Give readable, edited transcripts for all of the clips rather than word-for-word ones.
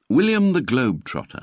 William the Globe-Trotter.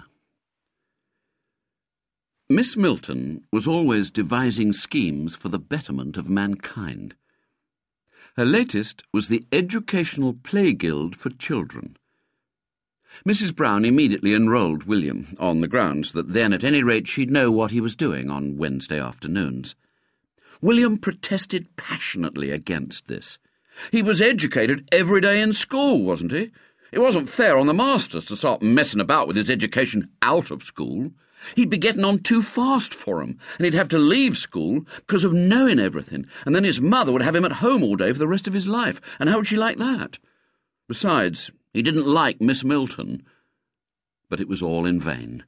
Miss Milton was always devising schemes for the betterment of mankind. Her latest was the Educational Play Guild for Children. Mrs. Brown immediately enrolled William, on the grounds that then at any rate she'd know what he was doing on Wednesday afternoons. William protested passionately against this. He was educated every day in school, wasn't he? It wasn't fair on the masters to start messing about with his education out of school. He'd be getting on too fast for 'em, and he'd have to leave school because of knowing everything, and then his mother would have him at home all day for the rest of his life, and how would she like that? Besides, he didn't like Miss Milton. But it was all in vain.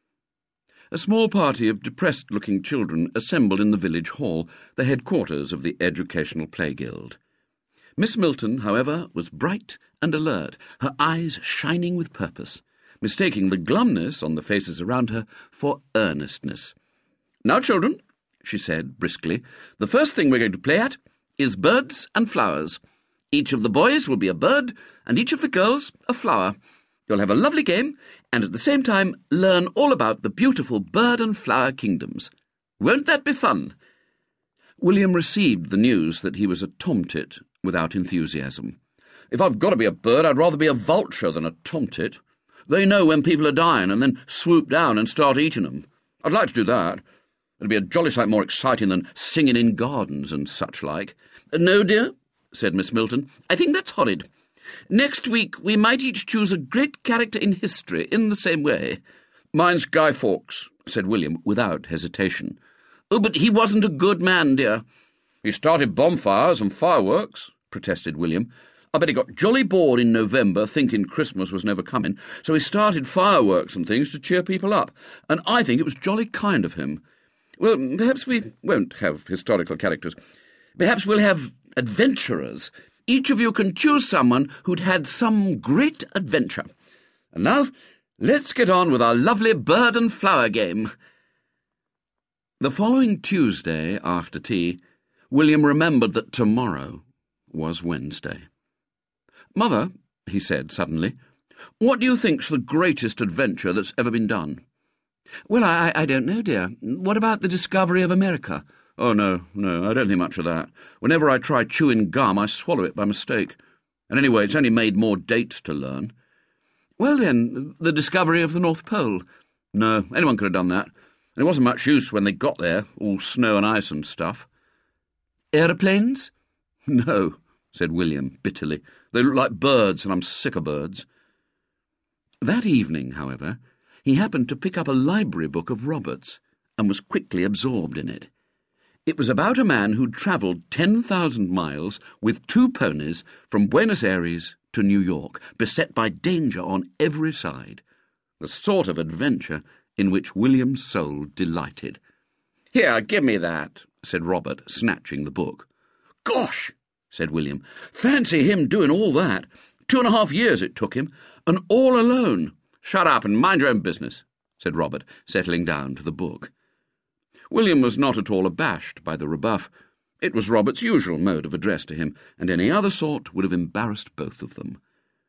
A small party of depressed-looking children assembled in the village hall, the headquarters of the Educational Play Guild. Miss Milton, however, was bright and alert, her eyes shining with purpose, mistaking the glumness on the faces around her for earnestness. "Now, children," she said briskly, "the first thing we're going to play at is birds and flowers. Each of the boys will be a bird, and each of the girls a flower. You'll have a lovely game, and at the same time learn all about the beautiful bird and flower kingdoms. Won't that be fun?" William received the news that he was a tomtit without enthusiasm. "If I've got to be a bird, I'd rather be a vulture than a tomtit. They know when people are dying and then swoop down and start eating them. I'd like to do that. It'd be a jolly sight more exciting than singing in gardens and such like." "No, dear," said Miss Milton, "I think that's horrid. Next week we might each choose a great character in history in the same way." "Mine's Guy Fawkes," said William without hesitation. "Oh, but he wasn't a good man, dear." "He started bonfires and fireworks," protested William. "I bet he got jolly bored in November thinking Christmas was never coming, so he started fireworks and things to cheer people up, and I think it was jolly kind of him. Well, perhaps we won't have historical characters. Perhaps we'll have adventurers. Each of you can choose someone who'd had some great adventure. And now, let's get on with our lovely bird and flower game." The following Tuesday, after tea, William remembered that tomorrow was Wednesday. "Mother," he said suddenly, "what do you think's the greatest adventure that's ever been done?" "Well, I don't know, dear. What about the discovery of America?" "Oh, no, I don't think much of that. Whenever I try chewing gum, I swallow it by mistake. And anyway, it's only made more dates to learn." "Well, then, the discovery of the North Pole?" "No, anyone could have done that. And it wasn't much use when they got there, all snow and ice and stuff." "Aeroplanes?" "No," said William bitterly. "They look like birds, and I'm sick of birds." That evening, however, he happened to pick up a library book of Roberts, and was quickly absorbed in it. It was about a man who'd travelled 10,000 miles with 2 ponies from Buenos Aires to New York, beset by danger on every side, the sort of adventure in which William's soul delighted. "Here, give me that," said Robert, snatching the book. "Gosh!" said William. "Fancy him doing all that. 2.5 years it took him, and all alone." "Shut up and mind your own business," said Robert, settling down to the book. William was not at all abashed by the rebuff. It was Robert's usual mode of address to him, and any other sort would have embarrassed both of them.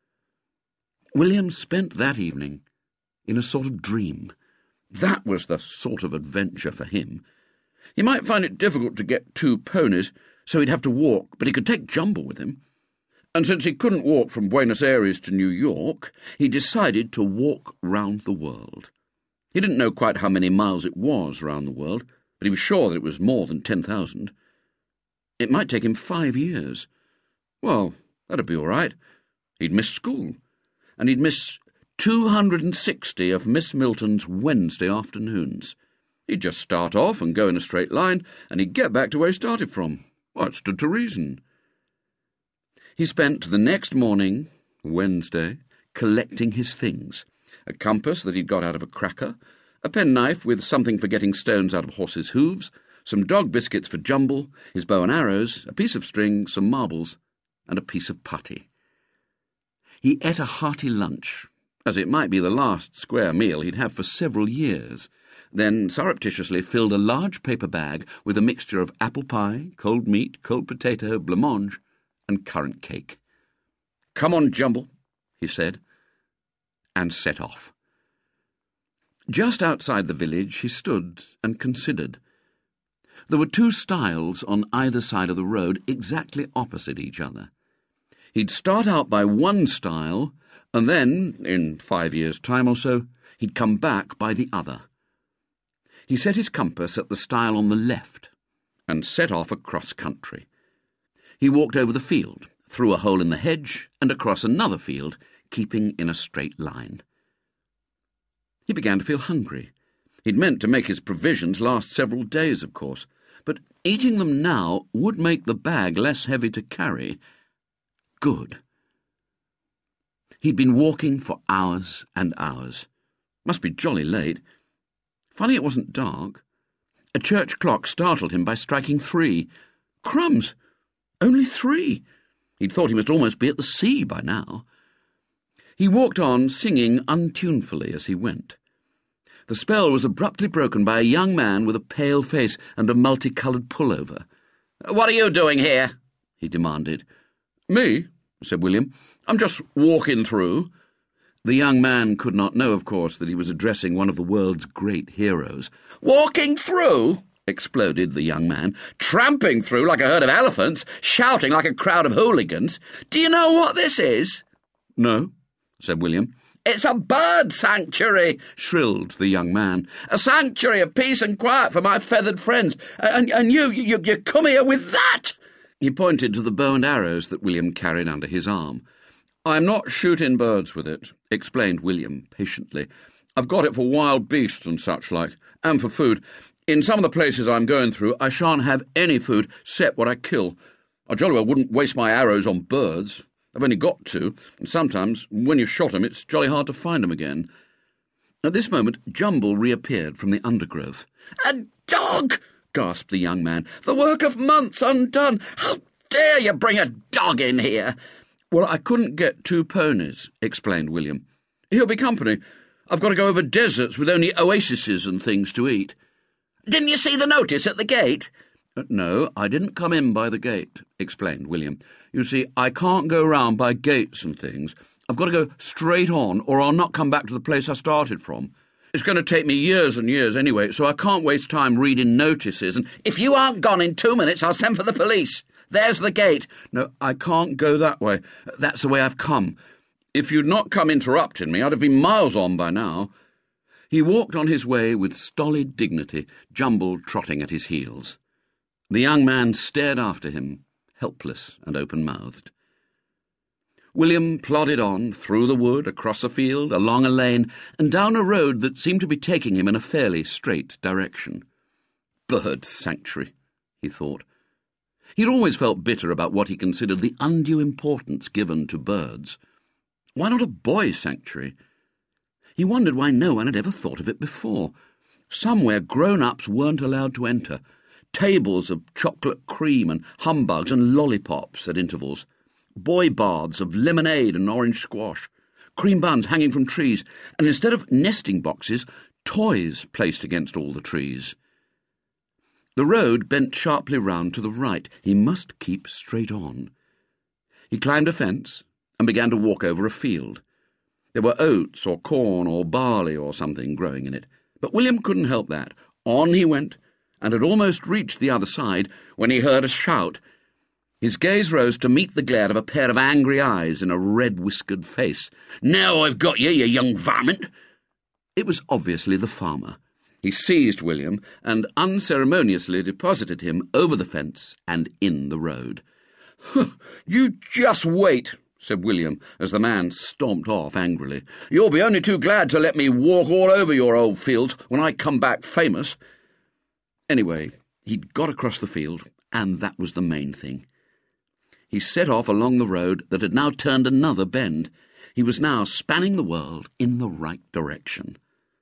William spent that evening in a sort of dream. That was the sort of adventure for him. He might find it difficult to get 2 ponies, so he'd have to walk, but he could take Jumble with him. And since he couldn't walk from Buenos Aires to New York, he decided to walk round the world. He didn't know quite how many miles it was round the world, but he was sure that it was more than 10,000. It might take him 5 years. Well, that'd be all right. He'd miss school, and he'd miss 260 of Miss Milton's Wednesday afternoons. He'd just start off and go in a straight line, and he'd get back to where he started from. Well, it stood to reason. He spent the next morning, Wednesday, collecting his things. A compass that he'd got out of a cracker, a penknife with something for getting stones out of horses' hooves, some dog biscuits for Jumble, his bow and arrows, a piece of string, some marbles, and a piece of putty. He ate a hearty lunch, as it might be the last square meal he'd have for several years, then surreptitiously filled a large paper bag with a mixture of apple pie, cold meat, cold potato, blancmange, and currant cake. "Come on, Jumble," he said. and set off. Just outside the village he stood and considered. There were two stiles on either side of the road, exactly opposite each other. He'd start out by one stile, and then, in 5 years' time or so, he'd come back by the other. He set his compass at the stile on the left, and set off across country. He walked over the field, through a hole in the hedge, and across another field, keeping in a straight line. He began to feel hungry. He'd meant to make his provisions last several days, of course, but eating them now would make the bag less heavy to carry. Good. He'd been walking for hours and hours. Must be jolly late. Funny it wasn't dark. A church clock startled him by striking 3. Crumbs! Only 3! He'd thought he must almost be at the sea by now. He walked on, singing untunefully as he went. The spell was abruptly broken by a young man with a pale face and a multicoloured pullover. "What are you doing here?" he demanded. "Me?" said William. "I'm just walking through." The young man could not know, of course, that he was addressing one of the world's great heroes. "Walking through?" exploded the young man. "Tramping through like a herd of elephants, shouting like a crowd of hooligans. Do you know what this is?" "No," said William. "It's a bird sanctuary," shrilled the young man. "A sanctuary of peace and quiet for my feathered friends. And you come here with that!" He pointed to the bow and arrows that William carried under his arm. "I'm not shooting birds with it," explained William patiently. "I've got it for wild beasts and such like, and for food. In some of the places I'm going through, I shan't have any food except what I kill. I jolly well wouldn't waste my arrows on birds. I've only got 2, and sometimes, when you've shot 'em, it's jolly hard to find 'em again." At this moment, Jumble reappeared from the undergrowth. "A dog!" gasped the young man. "The work of months undone! How dare you bring a dog in here?" "Well, I couldn't get 2 ponies," explained William. "He'll be company. I've got to go over deserts with only oases and things to eat." "Didn't you see the notice at the gate?" "No, I didn't come in by the gate," explained William. "You see, I can't go round by gates and things. I've got to go straight on, or I'll not come back to the place I started from. It's going to take me years and years anyway, so I can't waste time reading notices, and if you aren't gone in 2 minutes, I'll send for the police. There's the gate." "No, I can't go that way. That's the way I've come. If you'd not come interrupting me, I'd have been miles on by now." He walked on his way with stolid dignity, Jumble trotting at his heels. The young man stared after him, helpless and open-mouthed. William plodded on, through the wood, across a field, along a lane, and down a road that seemed to be taking him in a fairly straight direction. Bird sanctuary, he thought. He'd always felt bitter about what he considered the undue importance given to birds. Why not a boy sanctuary? He wondered why no one had ever thought of it before. Somewhere grown-ups weren't allowed to enter. Tables of chocolate cream and humbugs and lollipops at intervals. Boy baths of lemonade and orange squash. Cream buns hanging from trees, and instead of nesting boxes, toys placed against all the trees. The road bent sharply round to the right. He must keep straight on. He climbed a fence and began to walk over a field. There were oats or corn or barley or something growing in it, but William couldn't help that. On he went, and had almost reached the other side when he heard a shout. His gaze rose to meet the glare of a pair of angry eyes in a red-whiskered face. "Now I've got you, you young varmint!" It was obviously the farmer. He seized William and unceremoniously deposited him over the fence and in the road. "You just wait," said William, as the man stomped off angrily. "You'll be only too glad to let me walk all over your old fields when I come back famous." Anyway, he'd got across the field, and that was the main thing. He set off along the road that had now turned another bend. He was now spanning the world in the right direction.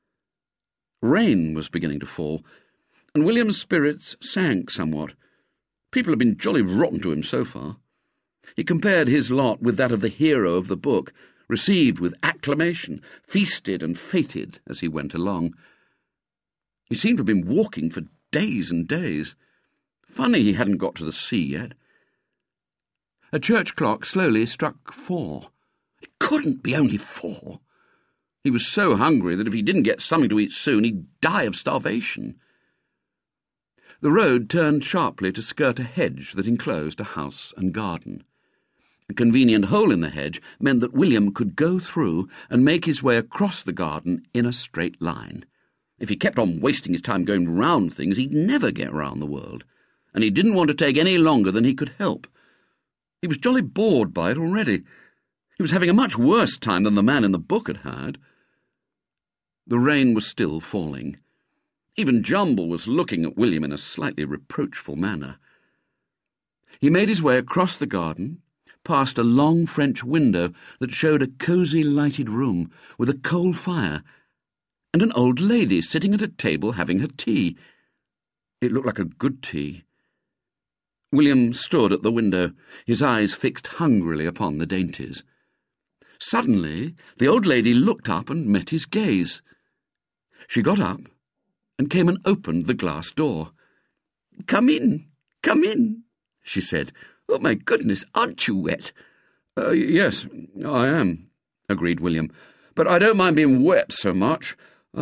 Rain was beginning to fall, and William's spirits sank somewhat. People had been jolly rotten to him so far. He compared his lot with that of the hero of the book, received with acclamation, feasted and feted as he went along. He seemed to have been walking for days and days. Funny he hadn't got to the sea yet. A church clock slowly struck 4. It couldn't be only 4. He was so hungry that if he didn't get something to eat soon, he'd die of starvation. The road turned sharply to skirt a hedge that enclosed a house and garden. A convenient hole in the hedge meant that William could go through and make his way across the garden in a straight line. If he kept on wasting his time going round things, he'd never get round the world, and he didn't want to take any longer than he could help. He was jolly bored by it already. He was having a much worse time than the man in the book had had. The rain was still falling. Even Jumble was looking at William in a slightly reproachful manner. He made his way across the garden, past a long French window that showed a cosy lighted room with a coal fire and an old lady sitting at a table having her tea. It looked like a good tea. William stood at the window, his eyes fixed hungrily upon the dainties. Suddenly, the old lady looked up and met his gaze. She got up and came and opened the glass door. "Come in, she said. "Oh, my goodness, aren't you wet?" Yes, I am," agreed William, "but I don't mind being wet so much.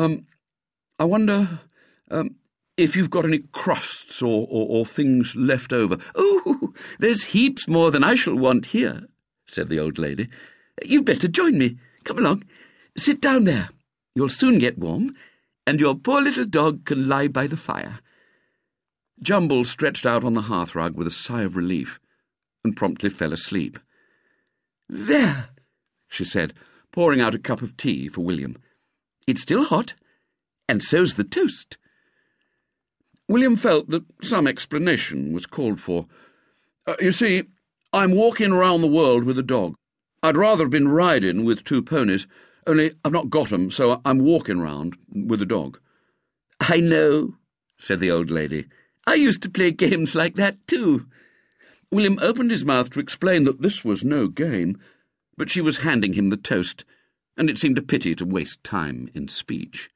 I wonder if you've got any crusts or things left over." "Oh, there's heaps more than I shall want here," said the old lady. "You'd better join me. Come along. Sit down there. You'll soon get warm, and your poor little dog can lie by the fire." Jumble stretched out on the hearthrug with a sigh of relief and promptly fell asleep. "There," she said, pouring out a cup of tea for William. "It's still hot, and so's the toast." William felt that some explanation was called for. "You see, I'm walking round the world with a dog. I'd rather have been riding with 2 ponies, only I've not got 'em, so I'm walking round with a dog." "I know," said the old lady. "I used to play games like that too." William opened his mouth to explain that this was no game, but she was handing him the toast, and it seemed a pity to waste time in speech.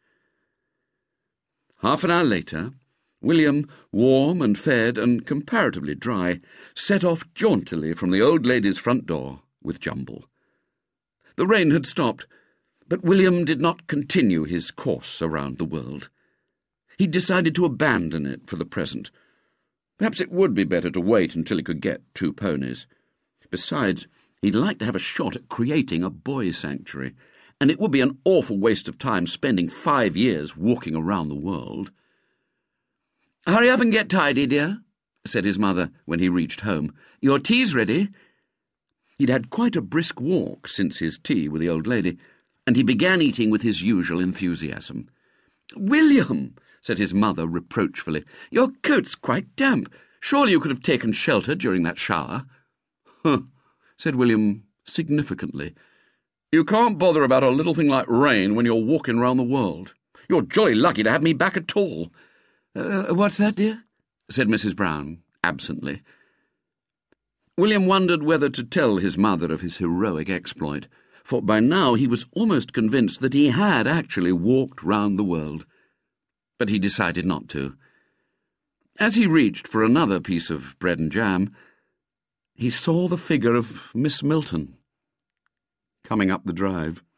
Half an hour later, William, warm and fed and comparatively dry, set off jauntily from the old lady's front door with Jumble. The rain had stopped, but William did not continue his course around the world. He decided to abandon it for the present. Perhaps it would be better to wait until he could get 2 ponies. Besides, he'd like to have a shot at creating a boy sanctuary, and it would be an awful waste of time spending 5 years walking around the world. "Hurry up and get tidy, dear," said his mother when he reached home. "Your tea's ready." He'd had quite a brisk walk since his tea with the old lady, and he began eating with his usual enthusiasm. "William," said his mother reproachfully, "your coat's quite damp. Surely you could have taken shelter during that shower." "Huh," said William significantly. "You can't bother about a little thing like rain when you're walking round the world. You're jolly lucky to have me back at all." What's that, dear?" said Mrs. Brown, absently. William wondered whether to tell his mother of his heroic exploit, for by now he was almost convinced that he had actually walked round the world. But he decided not to. As he reached for another piece of bread and jam, he saw the figure of Miss Milton coming up the drive.